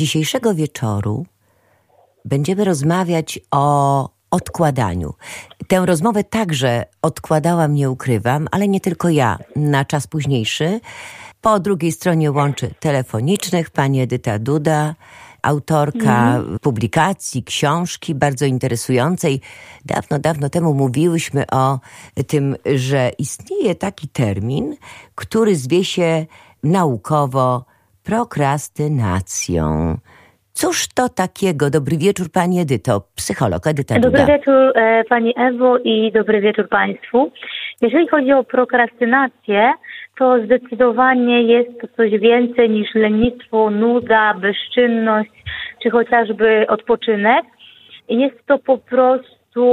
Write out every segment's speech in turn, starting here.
dzisiejszego wieczoru będziemy rozmawiać o odkładaniu. Tę rozmowę także odkładałam, nie ukrywam, ale nie tylko ja, na czas późniejszy. Po drugiej stronie łączy telefonicznych pani Edyta Duda, autorka publikacji, książki bardzo interesującej. Dawno temu mówiłyśmy o tym, że istnieje taki termin, który zwie się naukowo prokrastynacją. Cóż to takiego? Dobry wieczór pani Edyto, psycholog Edyta Duda. Dobry wieczór pani Ewo i dobry wieczór państwu. Jeżeli chodzi o prokrastynację, to zdecydowanie jest to coś więcej niż lenistwo, nuda, bezczynność, czy chociażby odpoczynek. Jest to po prostu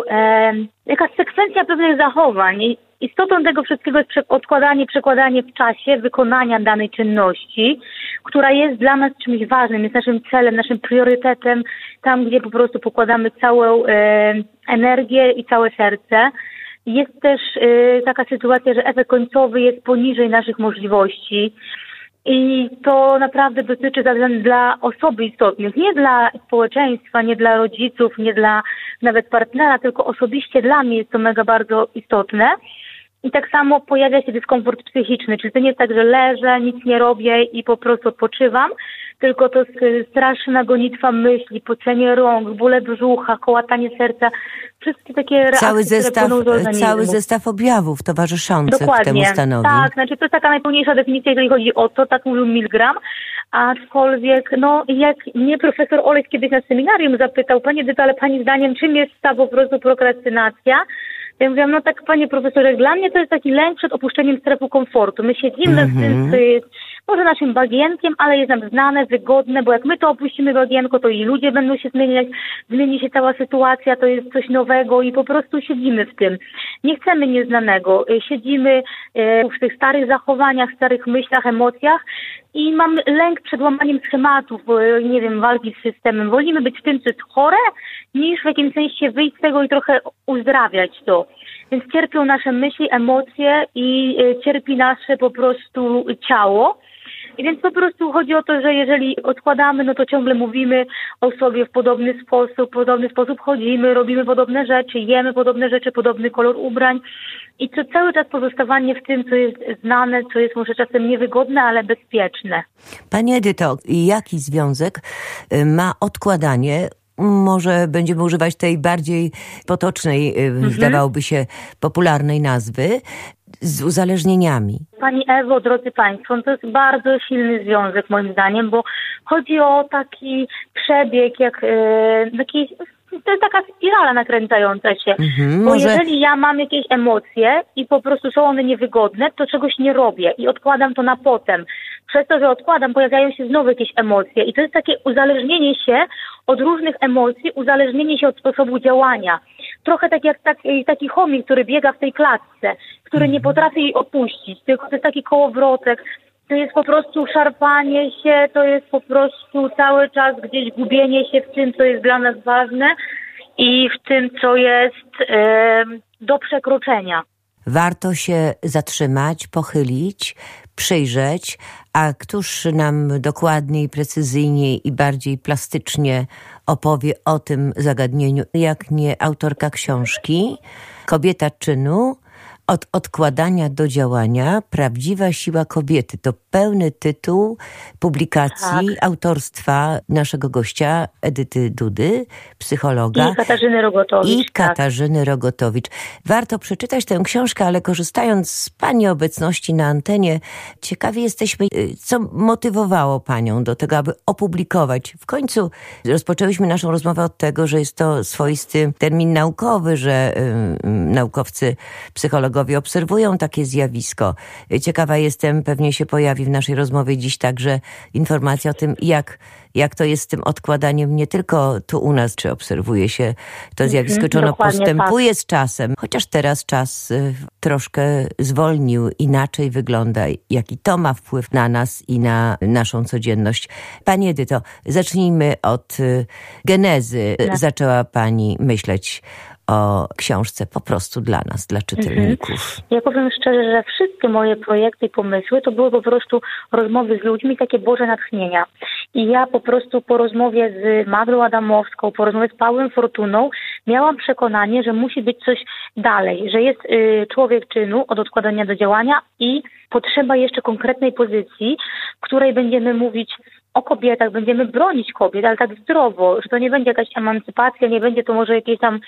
jakaś sekwencja pewnych zachowań. Istotą tego wszystkiego jest przekładanie w czasie wykonania danej czynności, która jest dla nas czymś ważnym, jest naszym celem, naszym priorytetem, tam gdzie po prostu pokładamy całą energię i całe serce. Jest też taka sytuacja, że efekt końcowy jest poniżej naszych możliwości i to naprawdę dotyczy dla osoby istotnych, nie dla społeczeństwa, nie dla rodziców, nie dla nawet partnera, tylko osobiście dla mnie jest to mega bardzo istotne. I tak samo pojawia się dyskomfort psychiczny, czyli to nie jest tak, że leżę, nic nie robię i po prostu odpoczywam, tylko to straszna gonitwa myśli, pocenie rąk, bóle brzucha, kołatanie serca, wszystkie takie reakcje, cały zestaw objawów towarzyszących temu stanowi. Tak, znaczy to jest taka najpełniejsza definicja, jeżeli chodzi o to, tak mówił Milgram, aczkolwiek, jak mnie profesor Olek kiedyś na seminarium zapytał, pani Edyto, ale pani zdaniem czym jest ta po prostu prokrastynacja? Ja mówiłam, tak panie profesorze, dla mnie to jest taki lęk przed opuszczeniem strefy komfortu. My siedzimy w tym, co jest może naszym bagienkiem, ale jest nam znane, wygodne, bo jak my to opuścimy bagienko, to i ludzie będą się zmieniać, zmieni się cała sytuacja, to jest coś nowego i po prostu siedzimy w tym. Nie chcemy nieznanego. Siedzimy w tych starych zachowaniach, starych myślach, emocjach i mamy lęk przed łamaniem schematów, nie wiem, walki z systemem. Wolimy być w tym, co jest chore, niż w jakimś sensie wyjść z tego i trochę uzdrawiać to. Więc cierpią nasze myśli, emocje i cierpi nasze po prostu ciało. I więc po prostu chodzi o to, że jeżeli odkładamy, to ciągle mówimy o sobie w podobny sposób chodzimy, robimy podobne rzeczy, jemy podobne rzeczy, podobny kolor ubrań. I to cały czas pozostawanie w tym, co jest znane, co jest może czasem niewygodne, ale bezpieczne. Pani Edyto, jaki związek ma odkładanie? Może będziemy używać tej bardziej potocznej, zdawałoby się, popularnej nazwy, z uzależnieniami. Pani Ewo, drodzy państwo, to jest bardzo silny związek moim zdaniem, bo chodzi o taki przebieg, to jest taka spirala nakręcająca się. Bo jeżeli ja mam jakieś emocje i po prostu są one niewygodne, to czegoś nie robię i odkładam to na potem. Przez to, że odkładam, pojawiają się znowu jakieś emocje i to jest takie uzależnienie się od różnych emocji, uzależnienie się od sposobu działania. Trochę tak jak taki chomik, który biega w tej klatce, który nie potrafi jej opuścić, tylko to jest taki kołowrotek, to jest po prostu szarpanie się, to jest po prostu cały czas gdzieś gubienie się w tym, co jest dla nas ważne i w tym, co jest do przekroczenia. Warto się zatrzymać, pochylić, przyjrzeć, a któż nam dokładniej, precyzyjniej i bardziej plastycznie opowie o tym zagadnieniu, jak nie autorka książki Kobieta czynu, od odkładania do działania, prawdziwa siła kobiety. To pełny tytuł publikacji autorstwa naszego gościa Edyty Dudy, psychologa. I Katarzyny Rogotowicz. Warto przeczytać tę książkę, ale korzystając z pani obecności na antenie, ciekawi jesteśmy, co motywowało panią do tego, aby opublikować. W końcu rozpoczęłyśmy naszą rozmowę od tego, że jest to swoisty termin naukowy, że naukowcy, psychologowie obserwują takie zjawisko. Ciekawa jestem, pewnie się pojawi w naszej rozmowie dziś także informacja o tym, jak to jest z tym odkładaniem nie tylko tu u nas, czy obserwuje się to zjawisko, czy ono postępuje z czasem. Chociaż teraz czas troszkę zwolnił, inaczej wygląda, jaki to ma wpływ na nas i na naszą codzienność. Pani Edyto, zacznijmy od genezy. Zaczęła pani myśleć o książce po prostu dla nas, dla czytelników? Ja powiem szczerze, że wszystkie moje projekty i pomysły to były po prostu rozmowy z ludźmi, takie Boże natchnienia. I ja po prostu po rozmowie z Magdą Adamowską, po rozmowie z Pawłem Fortuną miałam przekonanie, że musi być coś dalej, że jest człowiek czynu od odkładania do działania i potrzeba jeszcze konkretnej pozycji, w której będziemy mówić o kobietach, będziemy bronić kobiet, ale tak zdrowo, że to nie będzie jakaś emancypacja, nie będzie to może jakiś tam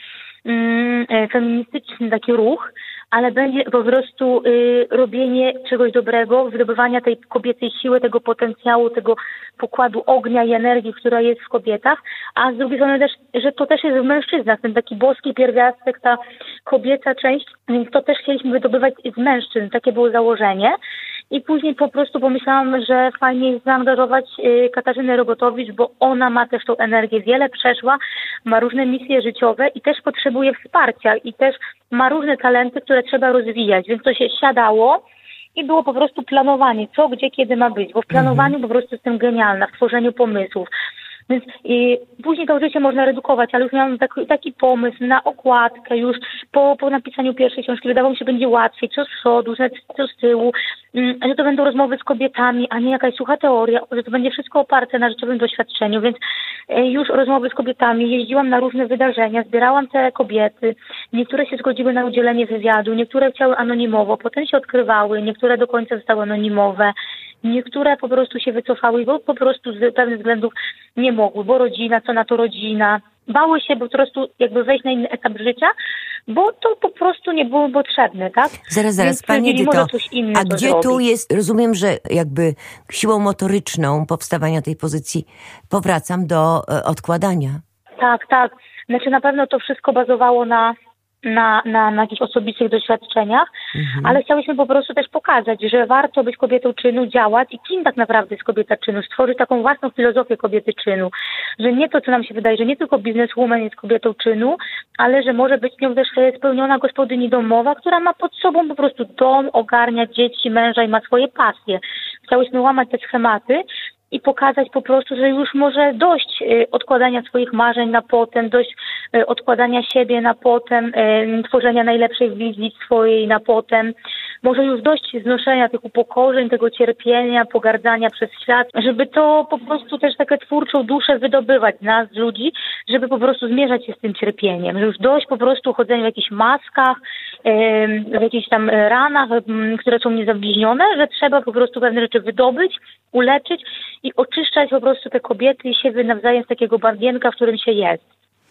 feministyczny taki ruch, ale będzie po prostu robienie czegoś dobrego, wydobywania tej kobiecej siły, tego potencjału, tego pokładu ognia i energii, która jest w kobietach, a z drugiej strony też, że to też jest w mężczyznach, ten taki boski pierwiastek, ta kobieca część, więc to też chcieliśmy wydobywać z mężczyzn, takie było założenie. I później po prostu pomyślałam, że fajnie jest zaangażować Katarzynę Rogotowicz, bo ona ma też tą energię, wiele przeszła, ma różne misje życiowe i też potrzebuje wsparcia i też ma różne talenty, które trzeba rozwijać, więc to się siadało i było po prostu planowanie, co, gdzie, kiedy ma być, bo w planowaniu po prostu jestem genialna, w tworzeniu pomysłów. Więc później to życie można redukować, ale już miałam taki pomysł na okładkę już po napisaniu pierwszej książki. Wydawało mi się, że będzie łatwiej, co z przodu, co z tyłu, że to będą rozmowy z kobietami, a nie jakaś sucha teoria, że to będzie wszystko oparte na życiowym doświadczeniu, więc już rozmowy z kobietami, jeździłam na różne wydarzenia, zbierałam te kobiety, niektóre się zgodziły na udzielenie wywiadu, niektóre chciały anonimowo, potem się odkrywały, niektóre do końca zostały anonimowe. Niektóre po prostu się wycofały, bo po prostu z pewnych względów nie mogły, bo rodzina, co na to rodzina. Bały się po prostu jakby wejść na inny etap życia, bo to po prostu nie było potrzebne, tak? Zaraz, Pani Edyto, a gdzie zrobić. Tu jest, rozumiem, że jakby siłą motoryczną powstawania tej pozycji powracam do odkładania. Tak. Znaczy na pewno to wszystko bazowało na jakichś osobistych doświadczeniach, ale chciałyśmy po prostu też pokazać, że warto być kobietą czynu, działać i kim tak naprawdę jest kobieta czynu, stworzyć taką własną filozofię kobiety czynu, że nie to, co nam się wydaje, że nie tylko bizneswoman jest kobietą czynu, ale że może być nią też spełniona gospodyni domowa, która ma pod sobą po prostu dom, ogarnia dzieci, męża i ma swoje pasje. Chciałyśmy łamać te schematy i pokazać po prostu, że już może dość odkładania swoich marzeń na potem, dość odkładania siebie na potem, tworzenia najlepszej wizji swojej na potem. Może już dość znoszenia tych upokorzeń, tego cierpienia, pogardzania przez świat, żeby to po prostu też taką twórczą duszę wydobywać z nas, ludzi, żeby po prostu zmierzać się z tym cierpieniem. Że już dość po prostu chodzenia w jakichś maskach, w jakichś tam ranach, które są niezabliźnione, że trzeba po prostu pewne rzeczy wydobyć, uleczyć i oczyszczać po prostu te kobiety i siebie nawzajem z takiego bagienka, w którym się jest.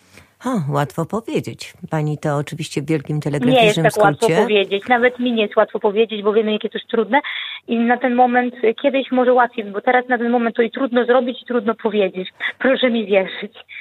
Łatwo powiedzieć. Pani to oczywiście w wielkim telegraficznym Nie jest tak skrócie. łatwo powiedzieć. Nawet mi nie jest łatwo powiedzieć, bo wiemy, jakie to jest trudne. I na ten moment, kiedyś może łatwiej, bo teraz na ten moment to i trudno zrobić, i trudno powiedzieć. Proszę mi wierzyć.